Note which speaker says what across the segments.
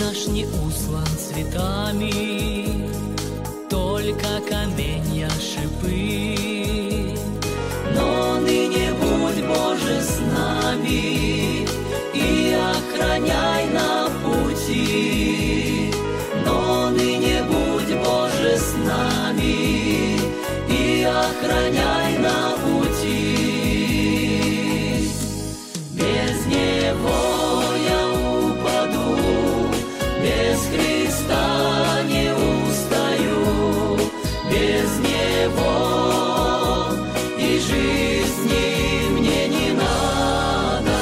Speaker 1: наш не услан цветами, только каменья шипы. Но ныне будь, Боже, с нами и охраняй на пути. Но ныне будь, Боже, с нами и охраняй на пути. Без Него я упаду, без Христа не устаю, без Него и жизни мне не надо.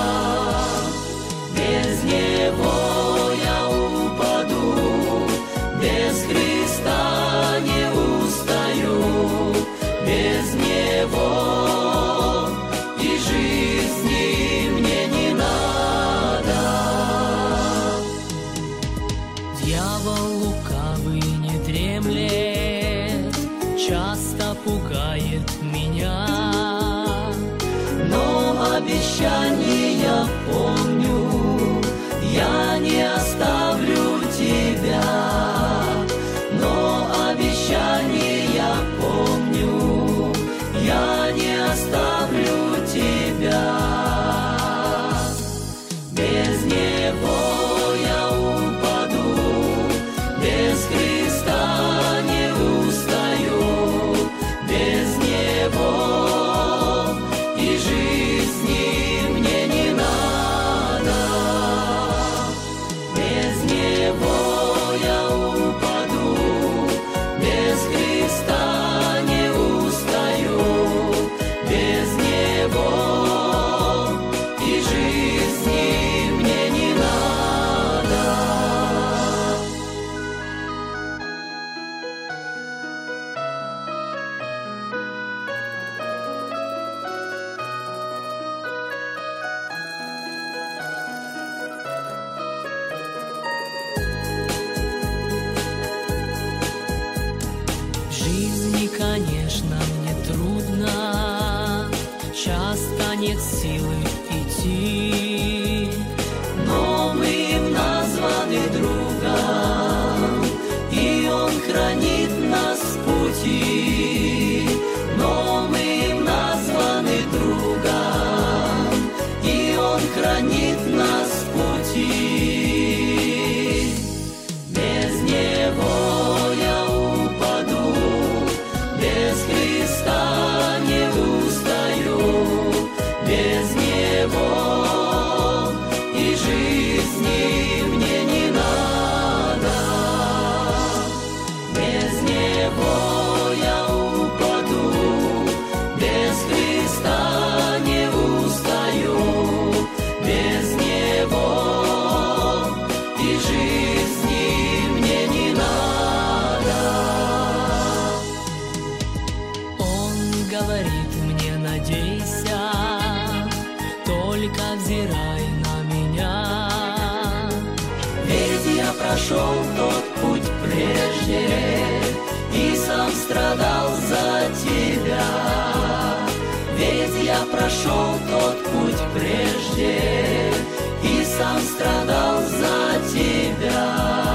Speaker 1: Без Него я упаду, без Христа не устаю, без Него и жизни мне не надо. Дьявол лукавый не дремлет, часто пугает меня, но обещание помню, я не оставлю тебя. Но обещание помню, я не оставлю тебя. Без Него я упаду, без Христа не устаю, без Него и жизни мне не надо. Без Него я упаду, без Христа не устаю, без Него и жизни мне не надо. В жизни, конечно, мне трудно, часто нет силы идти, но мы им названы другом, и Он хранит нас в пути. Но мы им названы другом, и Он хранит нас в пути. Без Него я упаду, без Христа не устаю, без Него и жизни мне не надо. Без Него я упаду, без Христа не устаю, без Него и жизни мне не надо. Он говорит мне: надейся, только взирай на меня. Ведь я прошел тот путь прежде и сам страдал за тебя. Ведь я прошел тот путь прежде и сам страдал за тебя.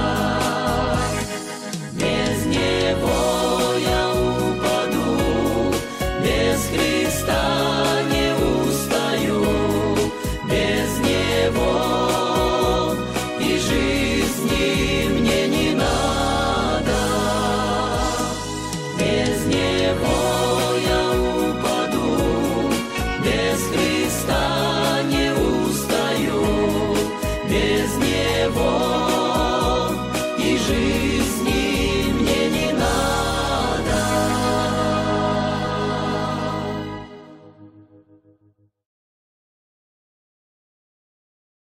Speaker 1: Без Него я упаду, без Христа не устаю, без Него и жизни мне не надо. Без Него я упаду, без Христа не устаю, без Него и жизни